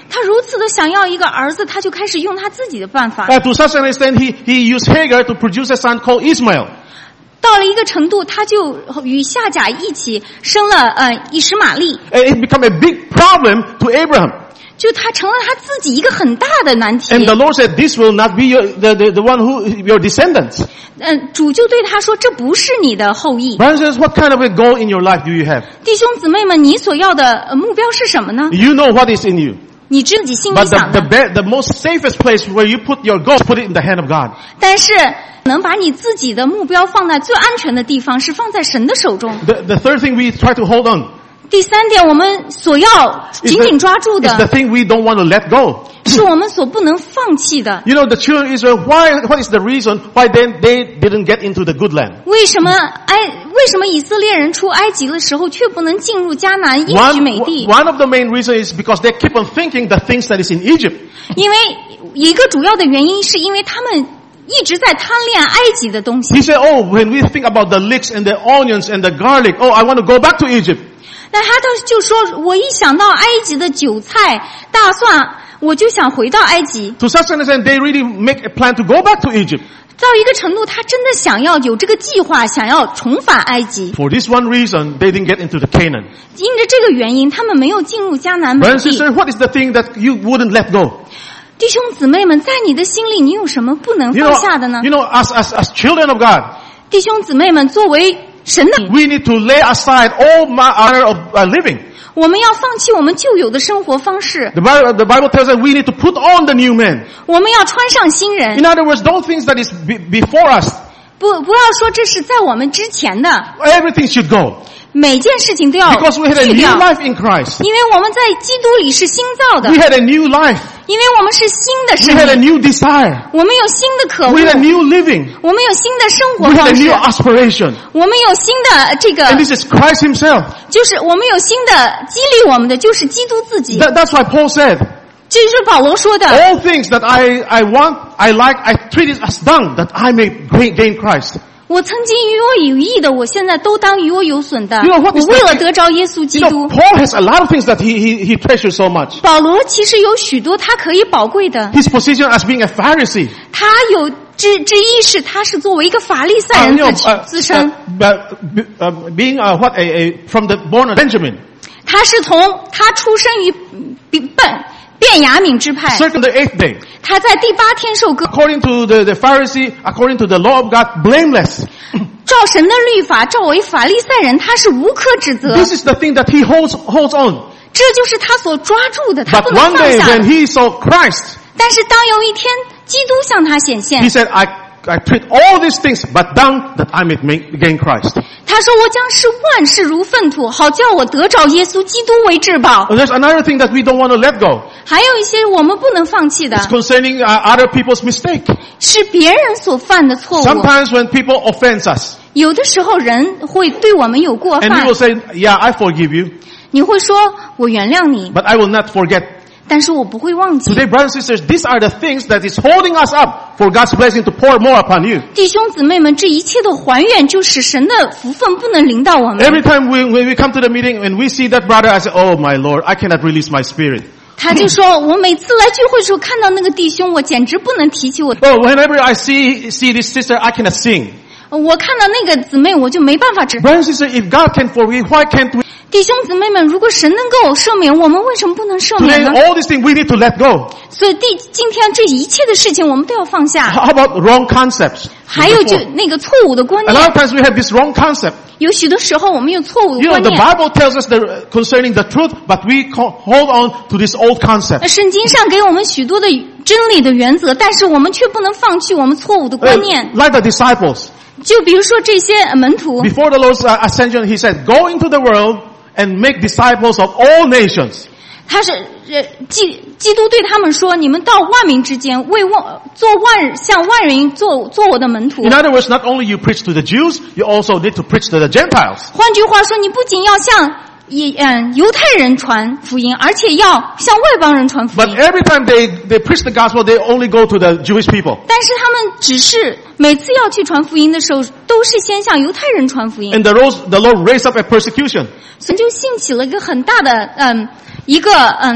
他如此的想要一个儿子，他就开始用他自己的办法。 Uh, to such an extent, he, he used Hagar to produce a son called Ishmael. 到了一个程度，他就与夏甲一起生了呃以实玛利。 And it became a big problem to Abraham. 就他成了他自己一个很大的难题。 And the Lord said, this will not be your, the, the, the one who, your descendants. 嗯，主就对他说，这不是你的后裔。 Brothers and sisters, what kind of a goal in your life do you have? 弟兄姊妹们，你所要的呃目标是什么呢？ You know what is in you. 你自己心里 But 想 the, 的。 the, be- the most safest place where you put your goals, put it in the hand of God. 但是能把你自己的目标放在最安全的地方，是放在神的手中。 The, the third thing we try to hold on. 第三点，我们所要 Is 紧紧抓住 the, is the 的， thing we don't want to let go. 是我们所不能放弃的。 You know, the children of Israel, why, what is the reason why then they didn't get into the good land? 为什么埃为什么以色列人出埃及的时候却不能进入迦南应许 One, 美地？ one of the main reasons is because they keep on thinking the things that is in Egypt. 因为一个主要的原因是因为他们一直在贪恋埃及的东西。 He said, oh, when we think about the leeks and the onions and the garlic, oh, I want to go back to Egypt. 那他就说，我一想到埃及的韭菜、大蒜，我就想回到埃及。 To such an extent, they really make a plan to go back to Egypt. 到一个程度，他真的想要有这个计划，想要重返埃及。 For this one reason, they didn't get into the Canaan. 因着这个原因，他们没有进入迦南美 Brothers and 地。 sisters, what is the thing that you wouldn't let go? 弟兄姊妹们，在你的心里，你有什么不能 You 放 know, 下的呢？ you know, as, as, as children of God, 弟兄姊妹们，作为神的， we need to lay aside all manner of uh, living. 我们要放弃我们旧有的生活方式， The Bible, the Bible tells us we need to put on the new man. 我们要穿上新人。 In other words, those things that is be, before us, 不，不要说这是在我们之前的， everything should go. 每件事情都要 Because we had a 去 new 掉， life in Christ. 因为我们在基督里是新造的， We had a new life. 因为我们是新的 We 生 had a 命， new desire. 我们有新的渴 We 慕， had a new living. 我们有新的生活 We had 方 a 式 new，aspiration. 我们有新的这个 And，this is Christ himself. 就是我们有新的激励我们的，就是基督自己。 That, that's why Paul said, 这就是保罗说的。 all things that I, I want, I like, I treat it as dung, that I may gain gain Christ. 我曾经与我有益的，我现在都当与我有损的。 You know what 我 is 为 that- 了得着耶稣基 You 督 know,，Paul has a lot of things that he, he, he treasures so much. 保罗其实有许多他可以宝贵的。 His position as being a Pharisee. 他有之之一是，他是作为一个法利赛 Uh, 人 you know, 自 uh, 自身， uh, uh, uh, being uh, what a, a from the born of Benjamin, 他是从他出生于比本便雅悯支派， circa the eighth day. 他在第八天受割， According to the, the Pharisee, according to the law of God, blameless. 照神的律法，照为法利赛人，他是无可指责。 This is the thing that he holds holds on. 这就是他所抓住的，他 But 不能 one 放 day 下 when 的。 he saw Christ, 但是当有一天基督向他显现 he，said, I, I treat all these things but down that I may make, gain Christ. 他说：“我将视万事如粪土，好叫我得着耶稣基督为至宝。 And there's another thing that we don't want to let go. ” 还有一些我们不能放弃的， It's concerning uh, other people's mistake. 是别人所犯的错误。 Sometimes when people offend us, 有的时候人会对我们有过 and we 犯 will，say, yeah, I forgive you, 你会说我原谅你， but I will not forget. 但是我不会忘记。 Today, brothers and sisters, these are the things that is holding us up for God's blessing to pour more upon you. 弟兄姊妹们，这一切的还愿，就使神的福分不能临到我们。 Every time we, when we come to the meeting and we see that brother, I say, oh my Lord, I cannot release my spirit. 他就说，我每次来聚会的时候看到那个弟兄，我简直不能提起我。 Oh, whenever I see, see this sister, I cannot sing. 我看到那个姊妹，我就没办法指。 Brothers and sisters, if God can forgive, why can't we? 弟兄姊妹们，如果神能够赦免，我们为什么不能赦免 Today, 呢？ all these things we need to let go. 所以第今天这一切的事情，我们都要放下。 How about wrong concepts? 还有就那个错误的观 A 念， lot of times we have this wrong concept. 有许多时候我们有错误的 You know, 观 the 念。 Bible tells us the, concerning the truth, but we co- hold on to this old concept. 圣经上给我们许多的真理的原则，但是我们却不能放弃我们错误的 Uh, 观念。 like the disciples. 就比如说这些门徒， Before the Lord's uh, ascension, he said, go into the world and make disciples of all nations. 他是呃基基督对他们说：“你们到万民之间，为万做万向万人做做我的门徒。 In other words, not only you preach to the Jews, you also need to preach to the Gentiles. ” 换句话说，你不仅要向以嗯犹太人传福音，而且要向外邦人传福 But 音。 every time they, they preach the gospel, they only go to the Jewish people. 但是他们只是每次要去传福音的时候，都是先向犹太人传福音， And the, rose, the Lord raised up a persecution. 所以就兴起了一个很大的嗯一个嗯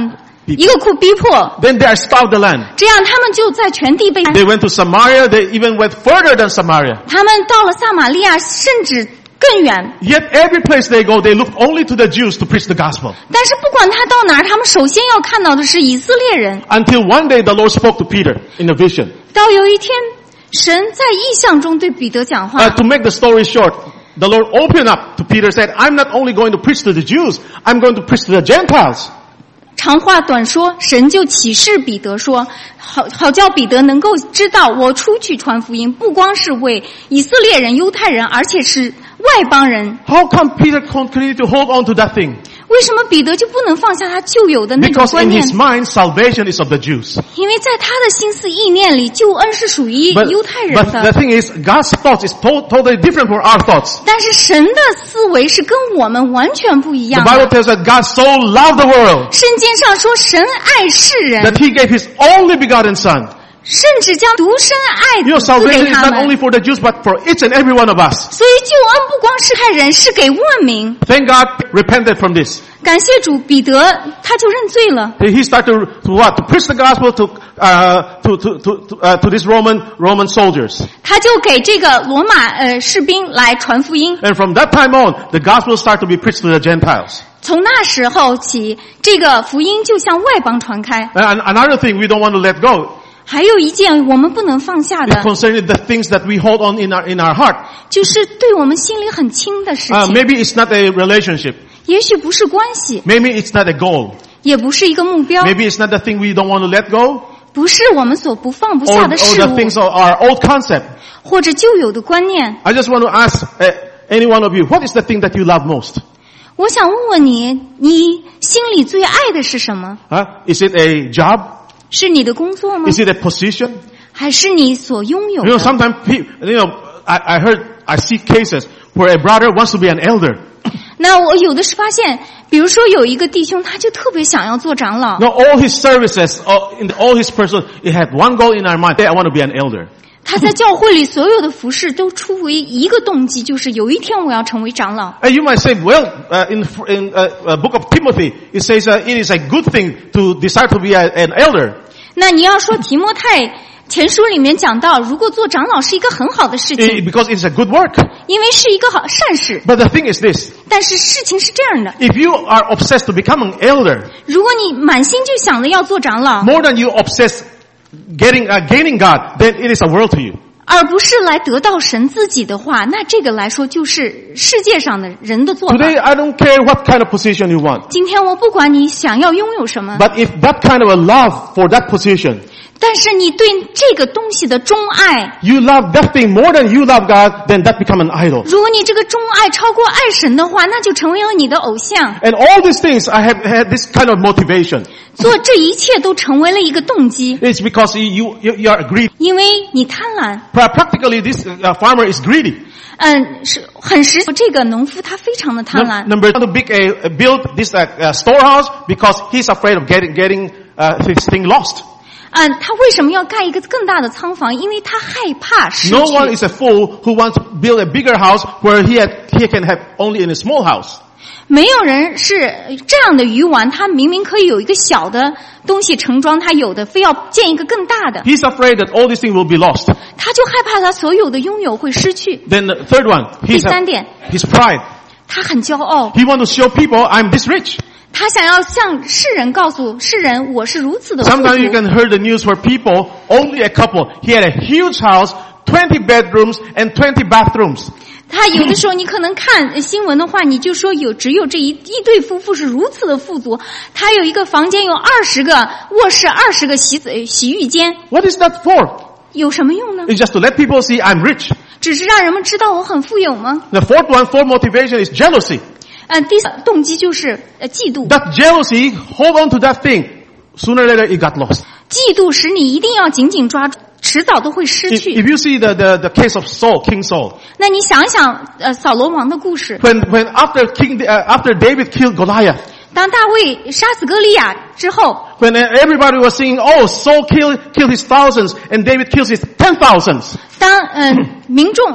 一个酷逼迫， Then they are starved the land. 这样他们就在全地被 They went to Samaria. They even went further than Samaria. 他们到了撒玛利亚，甚至更远。 Yet every place they go, they look only to the Jews to preach the gospel. 但是不管他到哪儿，他们首先要看到的是以色列人。 Until one day the Lord spoke to Peter in a vision. 到有一天，神在异象中对彼得讲话。 Uh, to make the story short, the Lord opened up to Peter, said, I'm not only going to preach to the Jews, I'm going to preach to the Gentiles. 长话短说，神就启示彼得说，好好叫彼得能够知道，我出去传福音，不光是为以色列人、犹太人，而且是外邦人。 How come Peter continued to hold on to that thing? 为什么彼得就不能放下他旧有的那种 Because 观 in 念？ his mind, salvation is of the Jews. 因为在他的心思意念里，救恩是属于 But, 犹太人 but the 的。 thing is, God's thoughts is to- totally different from our thoughts. 但是神的思维是跟我们完全不一 The 样 Bible 的。 tells us God so loved the world 圣经上说，神爱世人， that He gave His only begotten Son. 甚至将独生爱 You know, 子赐 salvation 给 is 他 not 们。 only for the Jews, but for each and every one of us. 所以救恩不光是害人，是给万民。 Thank God, repented from this. 感谢主，彼得他就认罪了。 He he started to, to what? To preach the gospel to uh, to to to to, uh, to these Roman Roman soldiers. 他就给这个罗马呃士兵来传福音。 And from that time on, the gospel started to be preached to the Gentiles. 从那时候起，这个福音就向外邦传开。 And another thing we don't want to let go 还有一件我们不能放下 is 的， concerning the things that we hold on in our in our heart. 就是对我们心里很轻的事 Uh, 情。 maybe it's not a relationship. 也许不是关系， Maybe it's not a goal. 也不是一个目标， Maybe it's not the thing we don't want to let go, 不是我们所不放不 or, 下的 or 事 the 物， things of our old concept. 或者旧有的观念。 I just want to ask uh, any one of you, what is the thing that you love most? 我想问问你，你心里最爱的是什么？ Huh? Is it a job? 是你的工作吗？ Is it a position? 还是你所拥有 You know, 的？ sometimes pe- you know, I, I heard, I see cases where a brother wants to be an elder. 那我有的是发现，比如说有一个弟兄，他就特别想要做长老， Now, all his services, all, in the, all his person, he had one goal in our mind. Hey, I want to be an elder. 他在教会里所有的服饰都出于一个动机，就是有一天我要成为长老。 And you might say, well, uh, in in uh, uh, book of Timothy, it says uh, it is a good thing to desire to be a, an elder. 那你要说提摩太前书里面讲到，如果做长老是一个很好的事 I- 情， because it's a good work. 因为是一个好善事。 But the thing is this, 但是事情是这样的， if you are obsessed to become an elder, 如果你满心就想着要做长老， more than you obsess getting, uh, gaining God, then it is a world to you. 而不是来得到神自己的话，那这个来说就是世界上的人的做法。 Today, I don't care what kind of position you want. 今天我不管你想要拥有什么， But if that kind of a love for that position, 但是你对这个东西的钟爱， you love that thing more than you love God, then that become an idol. 如果你这个钟爱超过爱神的话，那就成为了你的偶像。 And all these things, I have had this kind of motivation. 做这一切都成为了一个动机， It's because you, you, you are greedy. 因为你贪婪。 Practically, this uh, farmer is greedy. 嗯，是很实。这个农夫他非常的贪 Num- 婪， Number two, to big, uh, build this uh, uh, storehouse because he's afraid of getting getting uh, his thing lost. 嗯，他为什么要盖一个更大的仓房？因为他害怕失 No one 去。 is a fool who wants to build a bigger house where he had, he can have only in a small house. 没有人是这样的鱼丸，他明明可以有一个小的东西盛装，他有的非要建一个更大的， He's afraid that all these things will be lost. 他就害怕他所有的拥有会失去。 Then the third one, 第 he's 三点， his pride. 他很骄傲， He wants to show people I'm this rich. 他想要向世人告诉世人，我是如此的富 Sometimes you 足。 can hear the news where people, only a couple, he had a huge house, twenty bedrooms and twenty bathrooms. 他有的时候你可能看新闻的话，你就说有只有这一一对夫妇是如此的富足，他有一个房间有二十个卧室，二十个洗澡洗浴间， What is that for? 有什么用呢？ It's just to let people see I'm rich. 只是让人们知道我很富有吗？ The fourth one, fourth motivation is jealousy. 呃，第四动机就是呃嫉妒， That jealousy, hold on to that thing. Sooner or later it got lost. 嫉妒使你一定要紧紧抓住，迟早都会失 If, 去。 if you see the, the, the case of Saul, King Saul, 那你想想，呃，扫罗王的故事， when, when after King, uh, after David killed Goliath, 当大卫杀死歌利亚之后， when everybody was saying, oh, Saul killed, killed his thousands and David kills his ten thousands. 当嗯、呃、民众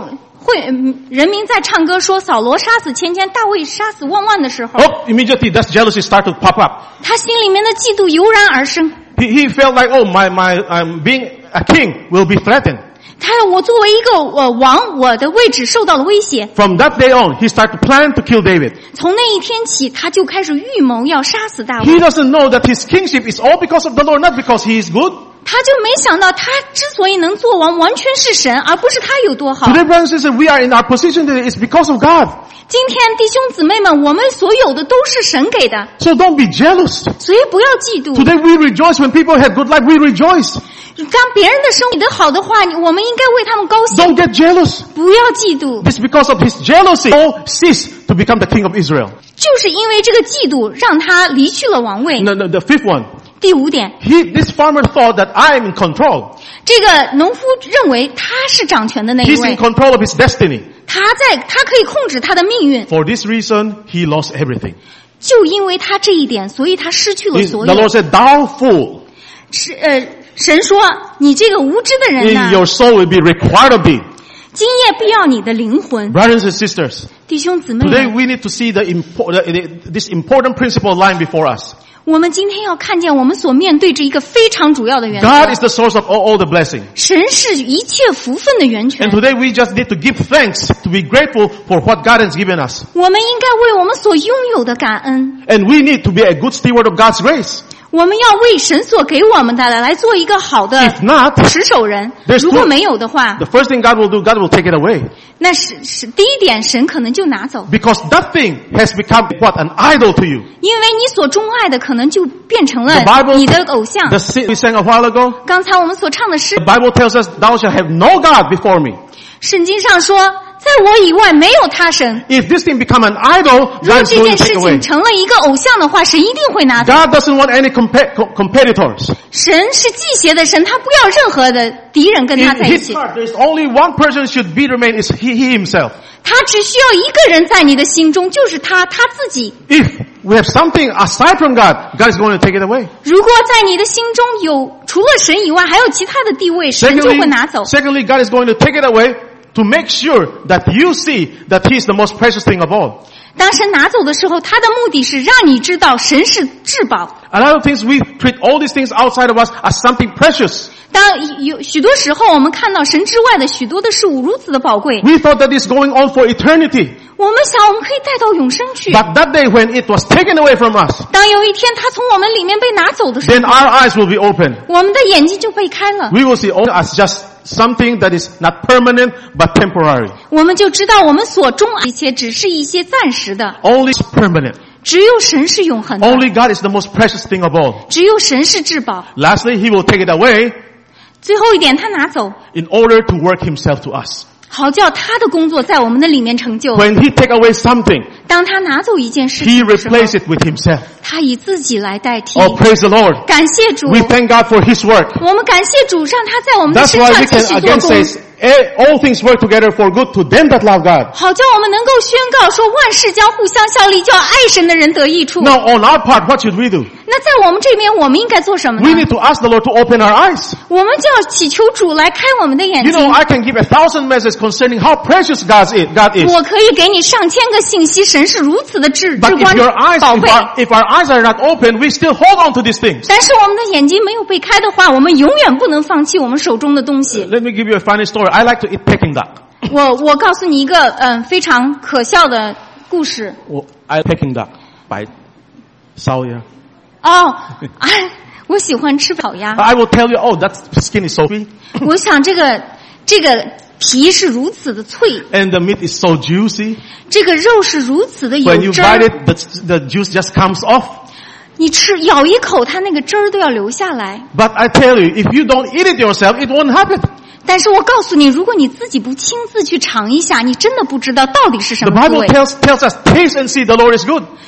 会嗯人民在唱歌说扫罗杀死千千，大卫杀死万万的时候， Oh, immediately that jealousy started to pop up. 他心里面的嫉妒油然而生。 He, he felt like, oh, my, my, um, being a king will be threatened. 他我作为一个呃王，我的位置受到了威胁。 From that day on, he started to plan to kill David. 从那一天起，他就开始预谋要杀死大 He 卫。 doesn't know that his kingship is all because of the Lord, not because he is good. 他就没想到，他之所以能做王，完全是神，而不是他有多好。 Today, brothers and sisters, we are in our position today is because of God. 今天弟兄姊妹们，我们所有的都是神给的， So don't be jealous. 所以不要嫉妒。 Today we rejoice when people have good life. We rejoice. 当别人的生活好的话，我们应该为他们高兴， Don't get jealous. 不要嫉妒。 It's because of his jealousy, Saul ceased to become the king of Israel. 就是因为这个嫉妒，让他离去了王位。 No, no, the fifth one. 第五点， He, this farmer thought that I am in control. 这个农夫认为他是掌权的那一 He's in 位， control of his destiny. 他在他可以控制他的命运。 For this reason, he lost everything. 就因为他这一点，所以他失去了 He- 所 the 有。 Lord said, thou fool, 是呃，神说你这个无知的人呐、 your soul will be required of thee. 今夜必要你的灵魂。 Brothers and sisters, 弟兄姊妹 today 们， we need to see the impor- the- this important principle lying before us. 我们今天要看见我们所面对着一个非常主要的原 God 则 is。the source of all, all the blessing. 神是一切福分的源泉 And。today we just need to give thanks, to be grateful for what God has given us. 我们应该为我们所拥有的感恩。 And we need to be a good steward of God's grace. 我们要为神所给我们的来做一个好的 If not, 持守人。 there's 如果 no- 没有的话， the first thing God will do, God will take it away. 那是是第一点，神可能就拿走， Because that thing has become what? An idol to you. 因为你所钟爱的可能就变成了 The Bible- 你的偶像 The。sin we sang a while ago, 刚才我们所唱的诗 the，Bible tells us, thou shalt have no God before me. 圣经上说，在我以外没有他神。 If this thing become an idol, 如果 God is 这 going 件 to 事 take 情 away. 成了一个偶像的话，神一定会拿走。 God doesn't want any compa- co- competitors. 神是忌邪的神，他不要任何的敌人跟 In 他在一 his 起， heart, there's only one person should be remain is he, he himself. 他只需要一个人在你的心中，就是他他自己。 If we have something aside from God, God is going to take it away. 如果在你的心中有除了神以外还有其他的地位，神就 Secondly, 会拿走。 secondly, God is going to take it away to make sure that you see that He is the most precious thing of all. 当神拿走的时候，他的目的是让你知道神是至宝。 A lot of things we treat all these things outside of us as something precious. 当有许多时候，我们看到神之外的许多的事物如此的宝贵， We thought that it's going on for eternity. 我们想我们可以带到永生去。 But that day when it was taken away from us, 当有一天他从我们里面被拿走的时 then 候， our eyes will be open. 我们的眼睛就被开了， We will see all as just something that is not permanent but temporary. 我们就知道我们所钟爱一切只是一些暂时的， Only permanent. 只有神是永恒的， Only God is the most precious thing of all. 只有神是至宝。 Lastly, He will take it away 最后一点，他拿走， in order to work Himself to us. 好叫他的工作在我们的里面成就。 When He take away something, 当他拿走一件事 He 情的时候， replace it with Himself. 他以自己来代替。 Oh, praise the Lord. 感谢主， We thank God for His work. 我们感谢主，让他在我们的 That's 身 why 上 we 继 can 续做 again 工。 say, "Eh, all things work together for good to them that love God." 好叫我们能够宣告说，万事将互相效力，叫爱神的人得益处。 Now, on our part, what should we do? 那在我们这边，我们应该做什么 We 呢？ need to ask the Lord to open our eyes. 我们就要祈求主来开我们的眼 You 睛。 know, I can give a thousand messages concerning how precious God is. God is. 我可以给你上千个信息，神是如此的至 But 至 if 关 your eyes, 宝 if 贵。 our, if our eyes are not open, we still hold on to these things. 但是我们的眼睛没有被开的话，我们永远不能放弃我们手中的东西。 Let me give you a funny story. I like to eat Peking duck. 我我告诉你一个嗯、呃、非常可笑的故事。 Well, I Peking duck. 白烧鸭。 哦，哎，我喜欢吃烤鸭。 I will tell you, oh, that skin is so sweet. 我想这个这个皮是如此的脆， And the meat is so juicy. 这个肉是如此的 When 有 you 汁 bite 儿。 it, the, the juice just comes off. 你吃咬一口，它那个汁儿都要流下来。 But I tell you, if you don't eat it yourself, it won't happen. 但是我告诉你，如果你自己不亲自去尝一下，你真的不知道到底是什 The 么滋 Bible 味。 tells, tells us, taste and see the Lord is good.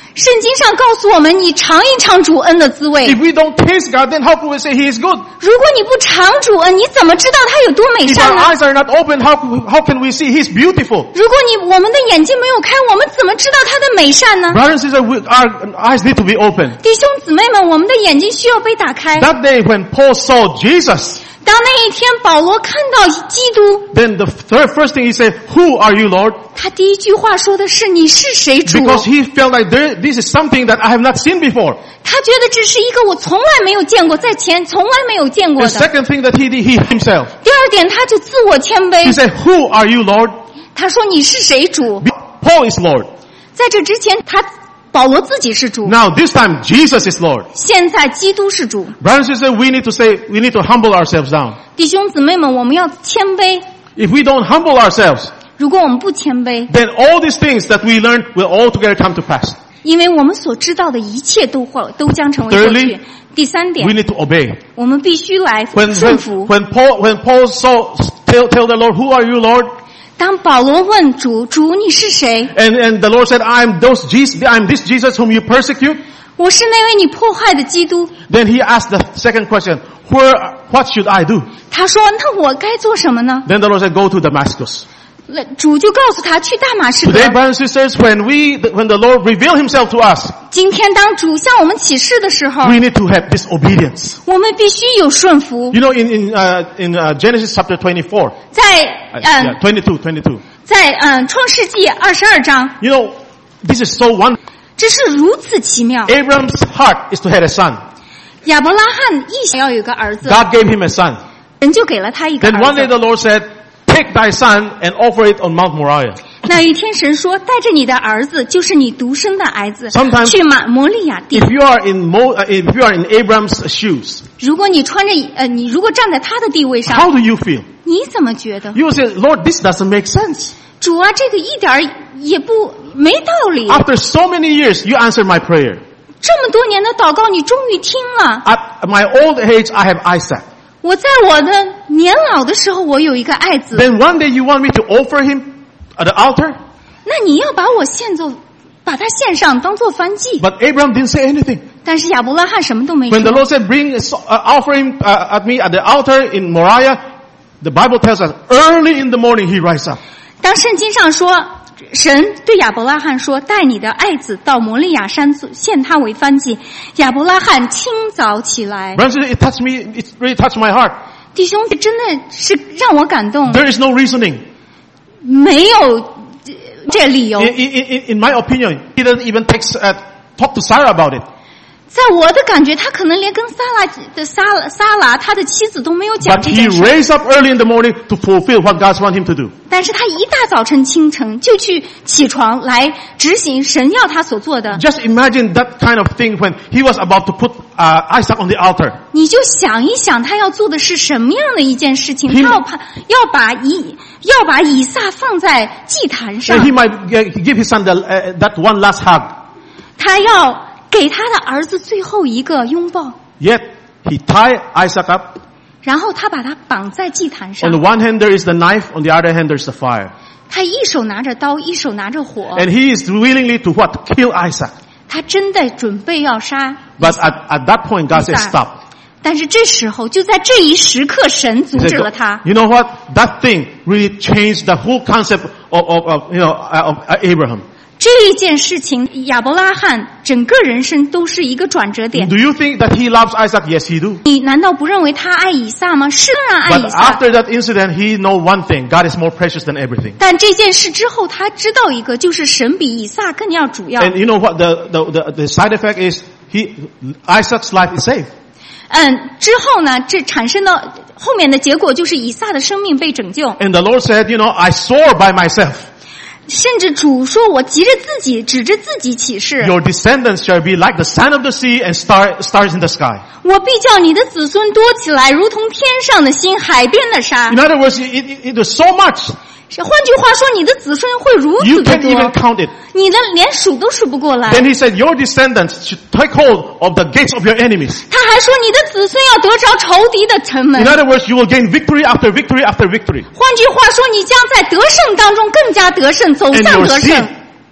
圣经上告诉我们，你尝一尝主恩的滋味。 If we don't taste God, then how can we say He is good? 如果你不尝主恩，你怎么知道他有多美 If 善 our 呢？ eyes are not open, how, how can we see He's beautiful? 如果你我们的眼睛没有开，我们怎么知道他的美善呢？ Brothers and sisters, we, our eyes need to be open. 弟兄姊妹们，我们的眼睛需要被打开。 That day when Paul saw Jesus, 当那一天保罗看到基督， then the third, first thing he said, Who are you, Lord? 他第一句话说的是你是谁主？ Because he felt like there, this is something that I have not seen before. 他觉得这是一个我从来没有见过，在前从来没有见过 The 的。 second thing that he did, he himself. 第二点，他就自我谦 He 卑， said, Who are you, Lord? 他说你是谁主？ Paul is Lord. 在这之前，他保罗自己是主， Now this time, Jesus is Lord. 现在基督是主。 Brothers and sisters, we need to say, we need to humble ourselves down. 弟兄姊妹们，我们要谦卑。 If we don't humble ourselves, 如果我们不谦卑， then all these things that we learn will altogether come to pass. 因为我们所知道的一切都会都将成为过 Thirdly, 去。第三 We 点， need to obey. 我们必须来 When, 顺 when, 服。 when Paul, when Paul saw, tell, tell the Lord, Who are you, Lord? 当保罗问主：“主，你是谁？ And, and the Lord said, I'm those Jesus, I'm this Jesus whom you persecute. 我是那位你破坏的基督。 Then he asked the second question, Where, what should I do? ” 他说：“那我该做什么呢 Then the Lord said, Go to Damascus. ？” 那主就告诉他去大马士革。 Today, brothers and sisters, when we, when the Lord revealed himself to us, 今天当主向我们启示的时候， we need to have this obedience. 我们必须有顺服。 You know, in, in, uh, in uh, Genesis chapter twenty-four, 在 uh, 嗯 yeah, twenty-two, twenty-two. 在嗯创世纪二十二章， You know, this is so wonderful. 这是如此奇妙。 Abram's heart is to have a son. 亚伯拉罕一想要有个儿子， God gave him a son. 神就给了他一个 Then 儿 one day 子。 the Lord said, Take thy son and offer it on Mount Moriah. 那一天神说：“带着你的儿子，就是你独生的儿子， Sometimes- 去马摩利亚地。 If you are in Mo, uh, if you are in Abram's shoes, 如果你穿着呃，你如果站在他的地位上， how do you feel? 你怎么觉得？ You will say, Lord, this doesn't make sense. 主啊，这个一点儿也不没道理。 After so many years, you answered my prayer. 这么多年的祷告，你终于听了。 At my old age, I have Isaac. 我在我的年老的时候，我有一个爱子。 Then one day you want me to offer him at the altar? 那你要把我献作，把他献上，当做燔祭。 But Abraham didn't say anything. 但是亚伯拉罕什么都没 When the 说。 Lord said, bring, uh, offer him uh, at me at the altar in Moriah, the Bible tells us early in the morning he rise up. 当圣经上说，神对亚伯拉罕说：“带你的爱子到摩利亚山献他为燔祭。”亚伯拉罕清早起来。 Brothers, it touched me, it really touched my heart. 弟兄，真的是让我感动， There is no reasoning. 没有呃这理由 In,。in, in, in my opinion, he doesn't even take, uh, talk to Sarah about it. 在我的感觉，他可能连跟撒拉的撒拉撒拉他的妻子都没有讲 But 这 he 件事。 raised up early in the morning to fulfill what God wants him to do. 但是他一大早晨清晨就去起床来执行神要他所做的。 Just imagine that kind of thing when he was about to put uh, Isaac on the altar. 你就想一想，他要做的是什么样的一件事情？ He- 他要把要把以要把以撒放在祭坛上 And，he might uh, give his son the, uh, that one last hug. 他要给他的儿子最后一个拥抱， Yet he tied Isaac up. 然后他把他绑在祭坛 On 上 the。one hand there is the knife, on the other hand there is the fire. 他一手拿着刀，一手拿着火， And he is willingly to what? Kill Isaac. 他真的准备要杀。 But at, at that point God said, Isaac. stop. 但是这时候，就在这一时刻，神阻 He 止 said, 了他。 you know what? That thing really changed the whole concept of, of, of you know, of Abraham. 这一件事情，亚伯拉罕整个人生都是一个转折点。 Do you think that he loves Isaac? Yes, he do. 你难道不认为他爱以撒吗？是当然爱 But 以撒。 after that incident, he know one thing. God is more precious than everything. 但这件事之后，他知道一个，就是神比以撒更要主要。 And you know what the, the, the, the side effect is? He, Isaac's life is saved. 嗯，之后呢，这产生的后面的结果就是以撒的生命被拯救。 And the Lord said, you know, I swore by myself, 甚至主说：“我急着自己，指着自己起誓， your descendants shall be like the sand of the sea and star, stars in the sky. 我必叫你的子孙多起来，如同天上的星，海边的沙。 In other words, it, it, it was so much, 换句话说，你的子孙会如 you 此的 can't even 多， count it. 你的连数都数不过来。 Then he said, your descendants should take hold of the gates of your enemies. 他还说，你的子孙要得着仇敌的城门 In。other words, you will gain victory after victory after victory. 换句话说，你将在得胜当中更加得胜，走 And 向 your 得 seed 胜。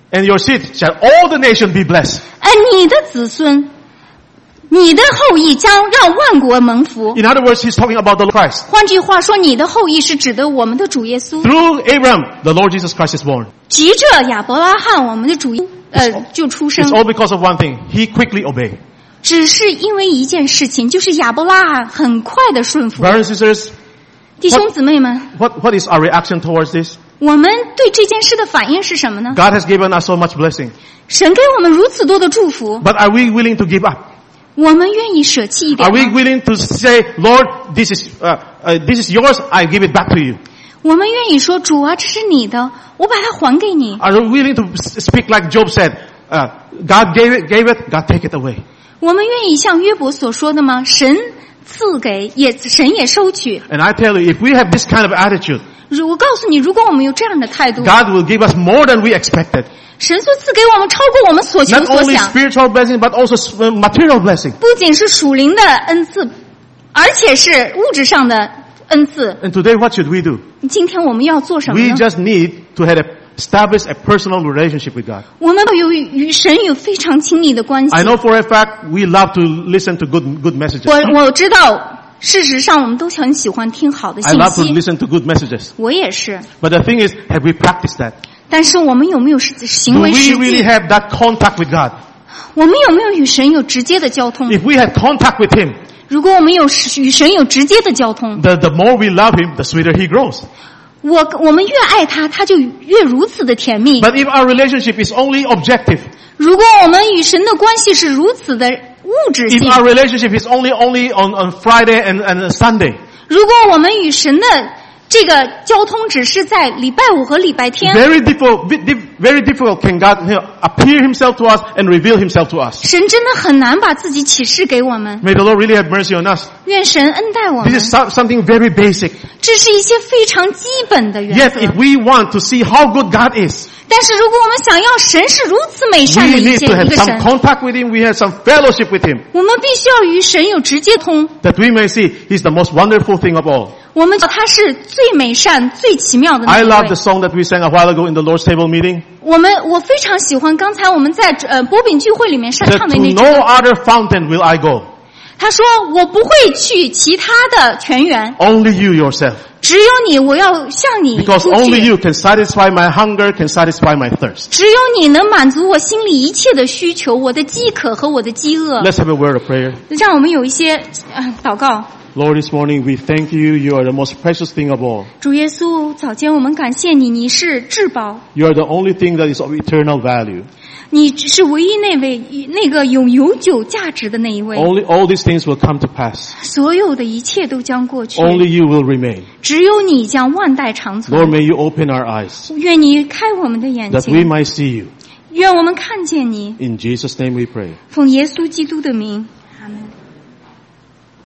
And your seed shall all the nation be blessed. 而你的子孙，你的后裔将让万国蒙福。 In other words, he's talking about the Lord Christ. 换句话说，你的后裔是指的我们的主耶稣。 Through Abraham, the Lord Jesus Christ is born. 藉着亚伯拉罕，我们的主呃就出生 It's。all because of one thing. He quickly obeyed. 只是因为一件事情，就是亚伯拉罕很快的顺服。 Brothers and sisters, 弟兄姊妹们， what, what is our reaction towards this? 我们对这件事的反应是什么呢？ God has given us so much blessing. 神给我们如此多的祝福， But are we willing to give up? 我们愿意舍弃一点 Are we 吗？ willing to say, Lord, this is, uh, uh, this is yours, I give it back to you? 我们愿意说，主啊，这是你的，我把它还给你。 Are we willing to speak like Job said, uh, God gave it, gave it, God take it away? 我们愿意像约伯所说的吗？神赐给，也神也收取。 And I tell you, if we have this kind of attitude, 如我告诉你，如果我们有这样的态度， God will give us more than we expected. 神所赐给我们超过我们所求 Not 所 only 想， spiritual blessing, but also material blessing. 不仅是属灵的恩赐，而且是物质上的恩赐。 And today, what should we do? 今天我们要做什么 We 呢？ just need to have a, establish a personal relationship with God. 我们有与神有非常亲密的关系。 I know for a fact we love to listen to good, good messages. 我我知道，事实上我们都很喜欢听好的 I 信 love to 息， listen to good messages. 我也是。 But the thing is, have we practiced that? 但是我们有没有实 Do 行 we 为实 really 际？ have that contact with God? 我们有没有与神有直接的交通？ If we had contact with Him, 如果我们有与神有直接的交通， the, the more we love Him, the sweeter He grows. 我我们越爱他，他就越如此的甜蜜。 But if our relationship is only objective, 如果我们与神的关系是如此的物质 if 性， our relationship is only only on, on Friday and, and Sunday, 如果我们与神的这个交通只是在礼拜五和礼拜天， very difficult, very difficult can God you know, appear Himself to us and reveal Himself to us. 神真的很难把自己启示给我们。 May the Lord really have mercy on us. 愿神恩待我们 This，is so- something very basic. 这是一些非常基本的原 Yet 则。 if we want to see how good God is, 但是如果我们想要神是如此美善 we 的一 need 件 to 一 have 个 some 神， contact with Him, we have some fellowship with Him, 我们必须要与神有直接通。 that we may see He's the most wonderful thing of all. 我们他是最美善、最奇妙的那 I 一 love 位 the。song that we sang a while ago in the Lord's table meeting. 我们我非常喜欢刚才我们在呃波饼聚会里面上 That 唱的 to 那 no 句。 other fountain will I go, 他说：“我不会去其他的泉源， only you yourself. 只有你，我要向你 Because 出 only 去。 you can satisfy my hunger, can satisfy my thirst. 只有你能满足我心里一切的需求，我的饥渴和我的饥饿。 Let's have a word of prayer. 让我们有一些呃祷告。 Lord, this morning we thank you. You are the most precious thing of all. 主耶稣，早间我们感谢你，你是至宝， You are the only thing that is of eternal value. 你是唯一那位那个有永久价值的那一位。 Only all these things will come to pass. 所有的一切都将过去， Only you will remain. 只有你将万代长 Lord, 存。 may you open our eyes 愿你开我们的眼 that we 睛， might see you. 愿我们看见你。 In Jesus' name we pray. 奉耶稣基督的名。